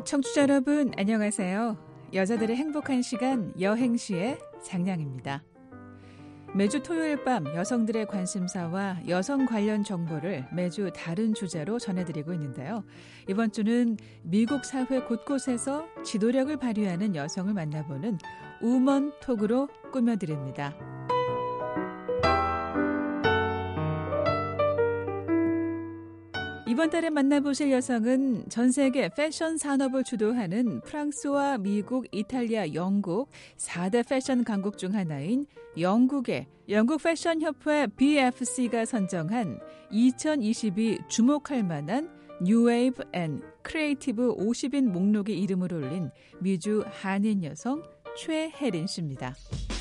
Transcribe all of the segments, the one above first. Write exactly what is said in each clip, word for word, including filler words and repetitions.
청취자 여러분 안녕하세요. 여자들의 행복한 시간 여행시의 장량입니다. 매주 토요일 밤 여성들의 관심사와 여성 관련 정보를 매주 다른 주제로 전해드리고 있는데요. 이번 주는 미국 사회 곳곳에서 지도력을 발휘하는 여성을 만나보는 우먼 톡으로 꾸며드립니다. 이번 달에 만나보실 여성은 전 세계 패션 산업을 주도하는 프랑스와 미국, 이탈리아, 영국 사 대 패션 강국 중 하나인 영국의 영국 패션 협회 비에프씨가 선정한 이천이십이 주목할 만한 뉴웨이브 앤 크리에이티브 오십인 목록에 이름을 올린 미주 한인 여성 최혜린 씨입니다.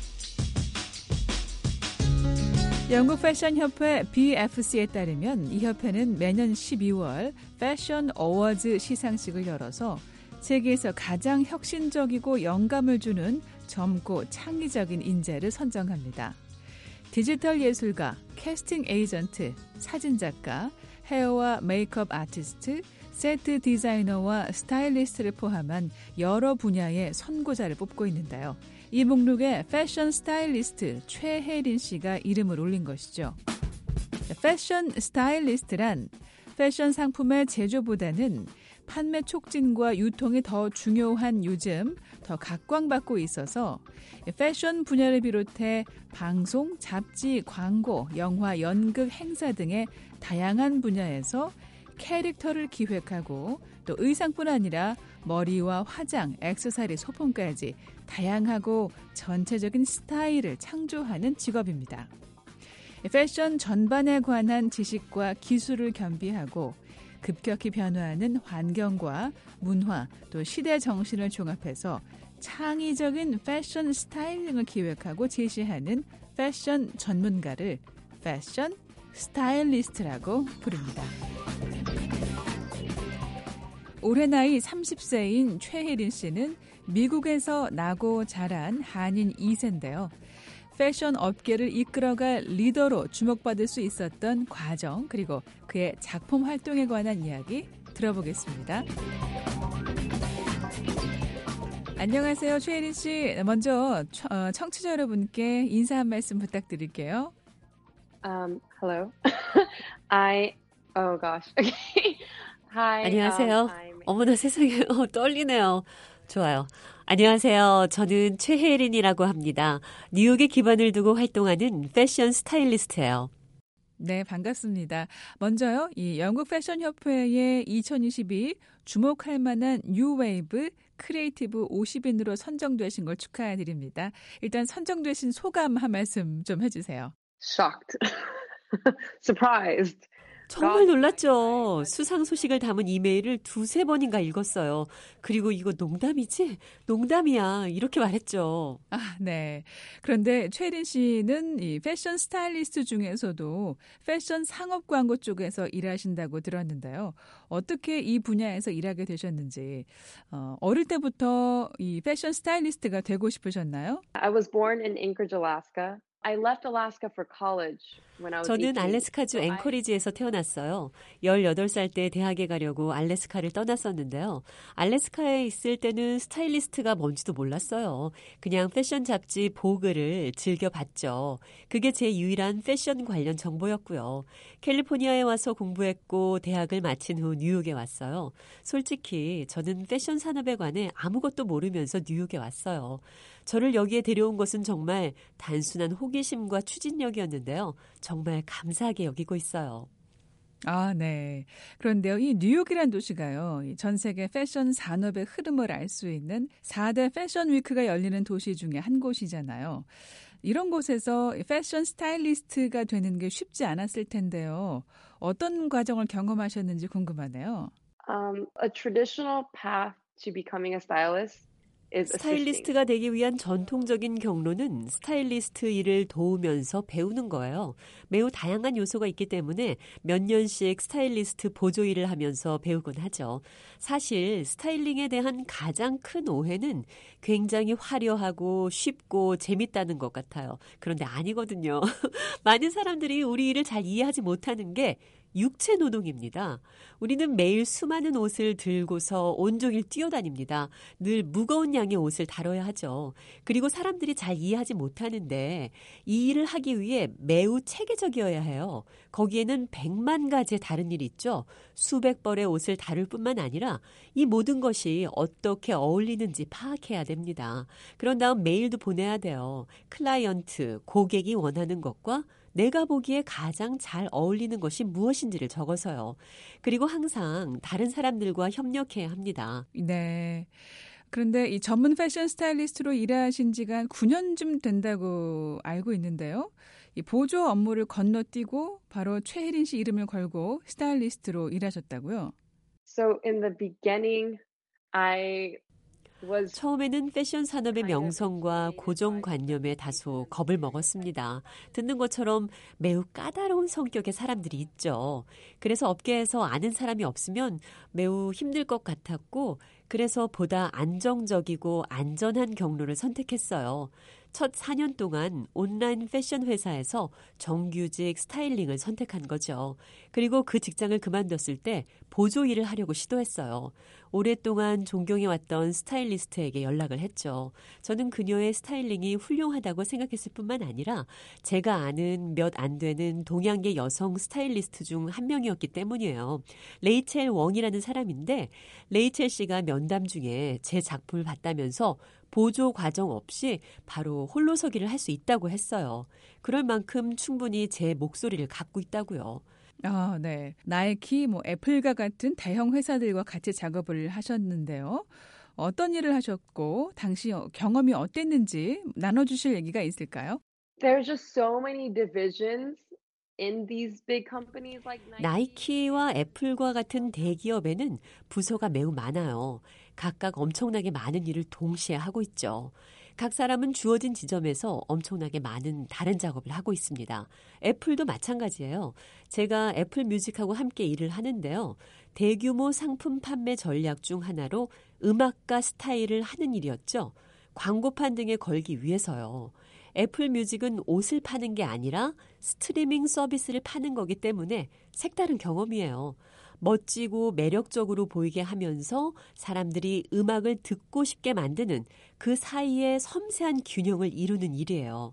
영국 패션협회 비에프씨에 따르면 이 협회는 매년 십이월 패션 어워즈 시상식을 열어서 세계에서 가장 혁신적이고 영감을 주는 젊고 창의적인 인재를 선정합니다. 디지털 예술가, 캐스팅 에이전트, 사진작가, 헤어와 메이크업 아티스트, 세트 디자이너와 스타일리스트를 포함한 여러 분야의 선구자를 뽑고 있는데요. 이 목록에 패션 스타일리스트 최혜린 씨가 이름을 올린 것이죠. 패션 스타일리스트란 패션 상품의 제조보다는 판매 촉진과 유통이 더 중요한 요즘 더 각광받고 있어서 패션 분야를 비롯해 방송, 잡지, 광고, 영화, 연극, 행사 등의 다양한 분야에서 캐릭터를 기획하고 또 의상뿐 아니라 머리와 화장, 액세서리, 소품까지 다양하고 전체적인 스타일을 창조하는 직업입니다. 패션 전반에 관한 지식과 기술을 겸비하고 급격히 변화하는 환경과 문화 또 시대 정신을 종합해서 창의적인 패션 스타일링을 기획하고 제시하는 패션 전문가를 패션 스타일리스트라고 부릅니다. 올해 나이 서른 세인 최혜린 씨는 미국에서 나고 자란 한인 이 세인데요. 패션 업계를 이끌어갈 리더로 주목받을 수 있었던 과정 그리고 그의 작품 활동에 관한 이야기 들어보겠습니다. 안녕하세요, 최혜린 씨. 먼저 청취자 여러분께 인사 한 말씀 부탁드릴게요. Um, hello. I, oh gosh. Okay. Hi. 안녕하세요. Um, 어머나 세상에 어, 떨리네요. 좋아요. 안녕하세요. 저는 최혜린이라고 합니다. 뉴욕에 기반을 두고 활동하는 패션 스타일리스트예요. 네, 반갑습니다. 먼저요, 이 영국 패션 협회의 이천이십이 주목할 만한 뉴웨이브 크리에이티브 오십인으로 선정되신 걸 축하드립니다. 일단 선정되신 소감 한 말씀 좀 해주세요. Shocked. Surprised. 정말 놀랐죠. 수상 소식을 담은 이메일을 두세 번인가 읽었어요. 그리고 이거 농담이지? 농담이야. 이렇게 말했죠. 아, 네. 그런데 최혜린 씨는 이 패션 스타일리스트 중에서도 패션 상업 광고 쪽에서 일하신다고 들었는데요. 어떻게 이 분야에서 일하게 되셨는지, 어, 어릴 때부터 이 패션 스타일리스트가 되고 싶으셨나요? I was born in Anchorage, Alaska. I left Alaska for college when I was 저는 eighteen. 알래스카주 앵커리지에서 태어났어요. 열여덟 살 때 대학에 가려고 알래스카를 떠났었는데요. 알래스카에 있을 때는 스타일리스트가 뭔지도 몰랐어요. 그냥 패션 잡지 보그를 즐겨봤죠. 그게 제 유일한 패션 관련 정보였고요. 캘리포니아에 와서 공부했고 대학을 마친 후 뉴욕에 왔어요. 솔직히 저는 패션 산업에 관해 아무것도 모르면서 뉴욕에 왔어요. 저를 여기에 데려온 것은 정말 단순한 호기심과 추진력이었는데요. 정말 감사하게 여기고 있어요. 아, 네. 그런데요, 이 뉴욕이란 도시가요, 전 세계 패션 산업의 흐름을 알 수 있는 사 대 패션 위크가 열리는 도시 중에 한 곳이잖아요. 이런 곳에서 패션 스타일리스트가 되는 게 쉽지 않았을 텐데요. 어떤 과정을 경험하셨는지 궁금하네요. Um, a traditional path to becoming a stylist is assisting. 스타일리스트가 되기 위한 전통적인 경로는 스타일리스트 일을 도우면서 배우는 거예요. 매우 다양한 요소가 있기 때문에 몇 년씩 스타일리스트 보조 일을 하면서 배우곤 하죠. 사실 스타일링에 대한 가장 큰 오해는 굉장히 화려하고 쉽고 재밌다는 것 같아요. 그런데 아니거든요. 많은 사람들이 우리 일을 잘 이해하지 못하는 게 육체 노동입니다. 우리는 매일 수많은 옷을 들고서 온종일 뛰어다닙니다. 늘 무거운 양의 옷을 다뤄야 하죠. 그리고 사람들이 잘 이해하지 못하는데 이 일을 하기 위해 매우 체계적이어야 해요. 거기에는 백만 가지의 다른 일이 있죠. 수백 벌의 옷을 다룰 뿐만 아니라 이 모든 것이 어떻게 어울리는지 파악해야 됩니다. 그런 다음 메일도 보내야 돼요. 클라이언트, 고객이 원하는 것과 내가 보기에 가장 잘 어울리는 것이 무엇인지를 적어서요. 그리고 항상 다른 사람들과 협력해야 합니다. 네. 그런데 이 전문 패션 스타일리스트로 일하신 지가 한 구 년쯤 된다고 알고 있는데요. 이 보조 업무를 건너뛰고 바로 최혜린 씨 이름을 걸고 스타일리스트로 일하셨다고요? So in the beginning, I was 처음에는 패션 산업의 명성과 고정관념에 다소 겁을 먹었습니다. 듣는 것처럼 매우 까다로운 성격의 사람들이 있죠. 그래서 업계에서 아는 사람이 없으면 매우 힘들 것 같았고 그래서 보다 안정적이고 안전한 경로를 선택했어요. 첫 사 년 동안 온라인 패션 회사에서 정규직 스타일링을 선택한 거죠. 그리고 그 직장을 그만뒀을 때 보조 일을 하려고 시도했어요. 오랫동안 존경해왔던 스타일리스트에게 연락을 했죠. 저는 그녀의 스타일링이 훌륭하다고 생각했을 뿐만 아니라 제가 아는 몇 안 되는 동양계 여성 스타일리스트 중 한 명이었기 때문이에요. 레이첼 웡이라는 사람인데 레이첼 씨가 면담 중에 제 작품을 봤다면서 보조 과정 없이 바로 홀로서기를 할 수 있다고 했어요. 그럴 만큼 충분히 제 목소리를 갖고 있다고요. 아, 네. 나이키, 뭐 애플과 같은 대형 회사들과 같이 작업을 하셨는데요. 어떤 일을 하셨고 당시 경험이 어땠는지 나눠주실 얘기가 있을까요? there's just so many divisions in these big companies like Nike. 나이키와 애플과 같은 대기업에는 부서가 매우 많아요. 각각 엄청나게 많은 일을 동시에 하고 있죠. 각 사람은 주어진 지점에서 엄청나게 많은 다른 작업을 하고 있습니다. 애플도 마찬가지예요. 제가 애플 뮤직하고 함께 일을 하는데요. 대규모 상품 판매 전략 중 하나로 음악과 스타일을 하는 일이었죠. 광고판 등에 걸기 위해서요. 애플 뮤직은 옷을 파는 게 아니라 스트리밍 서비스를 파는 거기 때문에 색다른 경험이에요. 멋지고 매력적으로 보이게 하면서 사람들이 음악을 듣고 싶게 만드는 그 사이의 섬세한 균형을 이루는 일이에요.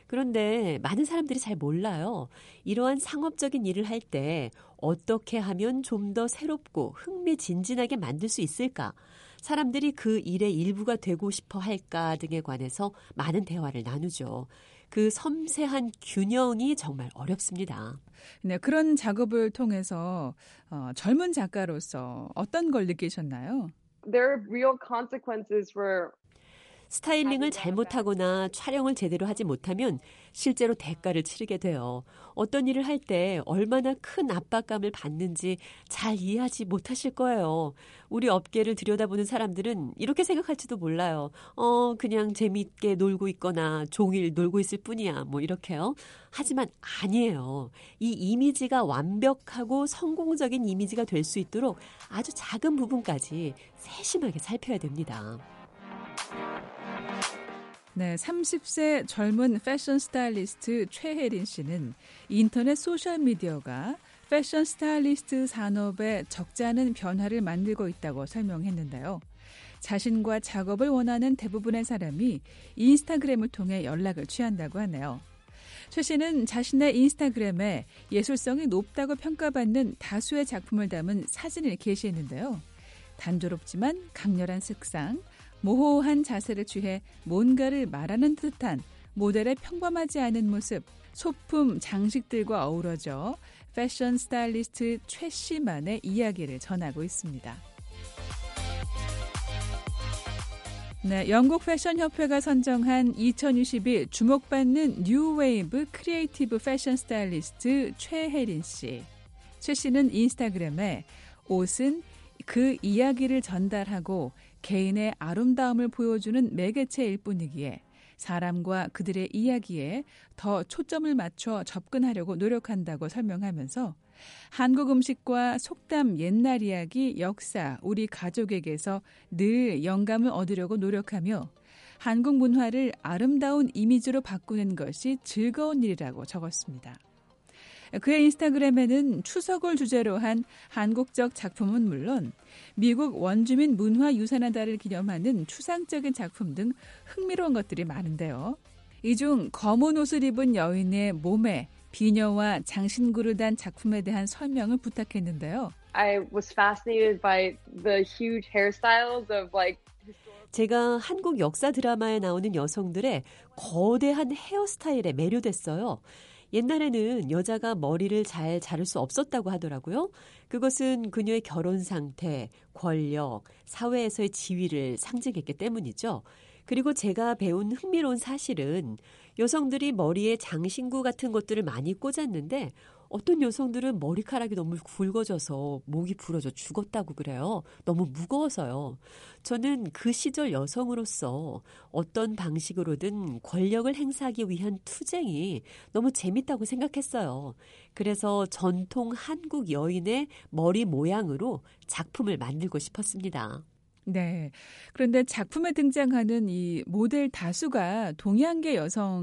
그런데 많은 사람들이 잘 몰라요. 이러한 상업적인 일을 할 때 어떻게 하면 좀 더 새롭고 흥미진진하게 만들 수 있을까? 사람들이 그 일의 일부가 되고 싶어 할까 등에 관해서 많은 대화를 나누죠. 그 섬세한 균형이 정말 어렵습니다. 네, 그런 작업을 통해서 어, 젊은 작가로서 어떤 걸 느끼셨나요? There are real consequences for 스타일링을 잘못하거나 촬영을 제대로 하지 못하면 실제로 대가를 치르게 돼요. 어떤 일을 할 때 얼마나 큰 압박감을 받는지 잘 이해하지 못하실 거예요. 우리 업계를 들여다보는 사람들은 이렇게 생각할지도 몰라요. 어, 그냥 재미있게 놀고 있거나 종일 놀고 있을 뿐이야. 뭐 이렇게요. 하지만 아니에요. 이 이미지가 완벽하고 성공적인 이미지가 될 수 있도록 아주 작은 부분까지 세심하게 살펴야 됩니다. 네, 삼십 세 젊은 패션 스타일리스트 최혜린 씨는 인터넷 소셜미디어가 패션 스타일리스트 산업에 적지 않은 변화를 만들고 있다고 설명했는데요. 자신과 작업을 원하는 대부분의 사람이 인스타그램을 통해 연락을 취한다고 하네요. 최 씨는 자신의 인스타그램에 예술성이 높다고 평가받는 다수의 작품을 담은 사진을 게시했는데요. 단조롭지만 강렬한 색상, 모호한 자세를 취해 뭔가를 말하는 듯한 모델의 평범하지 않은 모습, 소품, 장식들과 어우러져 패션 스타일리스트 최 씨만의 이야기를 전하고 있습니다. 네, 영국 패션 협회가 선정한 이천이십일 주목받는 뉴웨이브 크리에이티브 패션 스타일리스트 최혜린 씨. 최 씨는 인스타그램에 옷은 그 이야기를 전달하고 개인의 아름다움을 보여주는 매개체일 뿐이기에 사람과 그들의 이야기에 더 초점을 맞춰 접근하려고 노력한다고 설명하면서 한국 음식과 속담, 옛날 이야기, 역사, 우리 가족에게서 늘 영감을 얻으려고 노력하며 한국 문화를 아름다운 이미지로 바꾸는 것이 즐거운 일이라고 적었습니다. 그의 인스타그램에는 추석을 주제로 한 한국적 작품은 물론 미국 원주민 문화유산의 달을 기념하는 추상적인 작품 등 흥미로운 것들이 많은데요. 이 중 검은 옷을 입은 여인의 몸에 비녀와 장신구를 단 작품에 대한 설명을 부탁했는데요. I was fascinated by the huge hairstyles of like 제가 한국 역사 드라마에 나오는 여성들의 거대한 헤어스타일에 매료됐어요. 옛날에는 여자가 머리를 잘 자를 수 없었다고 하더라고요. 그것은 그녀의 결혼 상태, 권력, 사회에서의 지위를 상징했기 때문이죠. 그리고 제가 배운 흥미로운 사실은 여성들이 머리에 장신구 같은 것들을 많이 꽂았는데 어떤 여성들은 머리카락이 너무 굵어져서 목이 부러져 죽었다고 그래요. 너무 무거워서요. 저는 그 시절 여성으로서 어떤 방식으로든 권력을 행사하기 위한 투쟁이 너무 재밌다고 생각했어요. 그래서 전통 한국 여인의 머리 모양으로 작품을 만들고 싶었습니다. 네. 그런데 작품에 등장하는 이 모델 다수가 동양계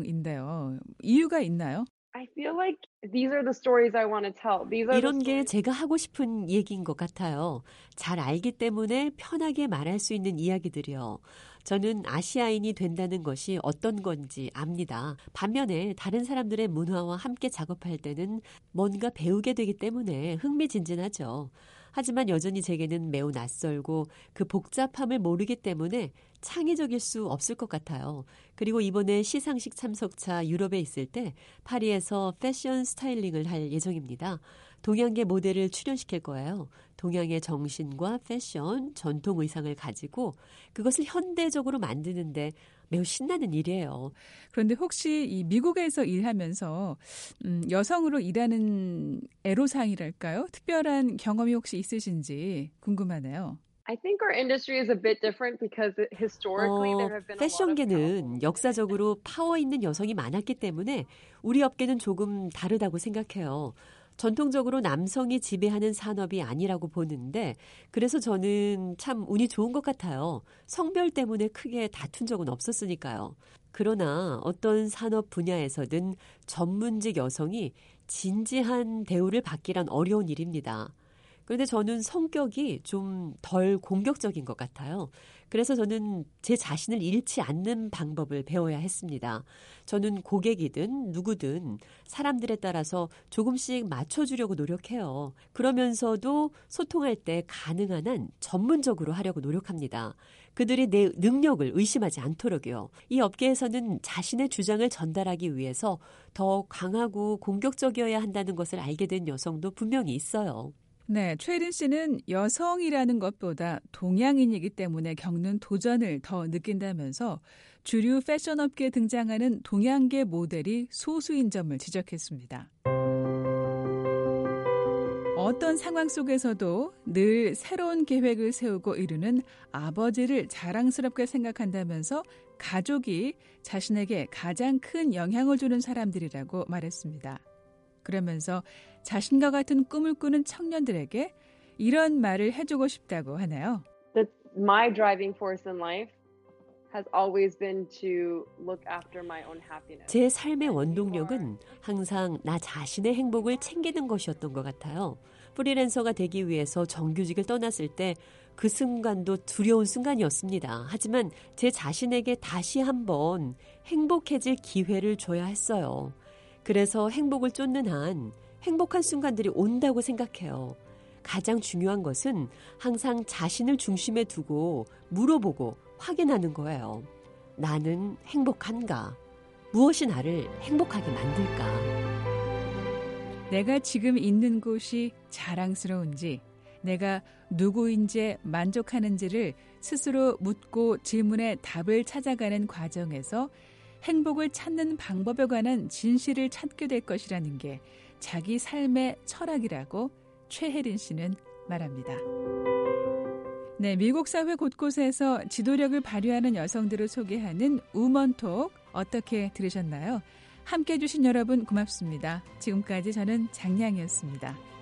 여성인데요. 이유가 있나요? I feel like these are the stories I want to tell. These are 이런 the 게 stories. 제가 하고 싶은 얘기인 것 같아요. 잘 알기 때문에 편하게 말할 수 있는 이야기들이요. 저는 아시아인이 된다는 것이 어떤 건지 압니다. 반면에 다른 사람들의 문화와 함께 작업할 때는 뭔가 배우게 되기 때문에 흥미진진하죠. 하지만 여전히 제게는 매우 낯설고 그 복잡함을 모르기 때문에 창의적일 수 없을 것 같아요. 그리고 이번에 시상식 참석차 유럽에 있을 때 파리에서 패션 스타일링을 할 예정입니다. 동양계 모델을 출연시킬 거예요. 동양의 정신과 패션, 전통 의상을 가지고 그것을 현대적으로 만드는데 매우 신나는 일이에요. 그런데 혹시 이 미국에서 일하면서 음, 여성으로 일하는 애로사항이랄까요? 특별한 경험이 혹시 있으신지 궁금하네요. I think our industry is a bit different because it- historically 어, there have been a lot of 패션계는 역사적으로 파워 있는 여성이 많았기 때문에 우리 업계는 조금 다르다고 생각해요. 전통적으로 남성이 지배하는 산업이 아니라고 보는데 그래서 저는 참 운이 좋은 것 같아요. 성별 때문에 크게 다툰 적은 없었으니까요. 그러나 어떤 산업 분야에서든 전문직 여성이 진지한 대우를 받기란 어려운 일입니다. 그런데 저는 성격이 좀 덜 공격적인 것 같아요. 그래서 저는 제 자신을 잃지 않는 방법을 배워야 했습니다. 저는 고객이든 누구든 사람들에 따라서 조금씩 맞춰주려고 노력해요. 그러면서도 소통할 때 가능한 한 전문적으로 하려고 노력합니다. 그들이 내 능력을 의심하지 않도록요. 이 업계에서는 자신의 주장을 전달하기 위해서 더 강하고 공격적이어야 한다는 것을 알게 된 여성도 분명히 있어요. 네, 최혜린 씨는 여성이라는 것보다 동양인이기 때문에 겪는 도전을 더 느낀다면서 주류 패션업계에 등장하는 동양계 모델이 소수인 점을 지적했습니다. 어떤 상황 속에서도 늘 새로운 계획을 세우고 이루는 아버지를 자랑스럽게 생각한다면서 가족이 자신에게 가장 큰 영향을 주는 사람들이라고 말했습니다. 그러면서 자신과 같은 꿈을 꾸는 청년들에게 이런 말을 해주고 싶다고 하네요. That my driving force in life has always been to look after my own happiness. 제 삶의 원동력은 항상 나 자신의 행복을 챙기는 것이었던 것 같아요. 프리랜서가 되기 위해서 정규직을 떠났을 때 그 순간도 두려운 순간이었습니다. 하지만 제 자신에게 다시 한번 행복해질 기회를 줘야 했어요. 그래서 행복을 쫓는 한 행복한 순간들이 온다고 생각해요. 가장 중요한 것은 항상 자신을 중심에 두고 물어보고 확인하는 거예요. 나는 행복한가? 무엇이 나를 행복하게 만들까? 내가 지금 있는 곳이 자랑스러운지, 내가 누구인지 만족하는지를 스스로 묻고 질문에 답을 찾아가는 과정에서 행복을 찾는 방법에 관한 진실을 찾게 될 것이라는 게 자기 삶의 철학이라고 최혜린 씨는 말합니다. 네, 미국 사회 곳곳에서 지도력을 발휘하는 여성들을 소개하는 우먼톡 어떻게 들으셨나요? 함께해 주신 여러분 고맙습니다. 지금까지 저는 장량이었습니다.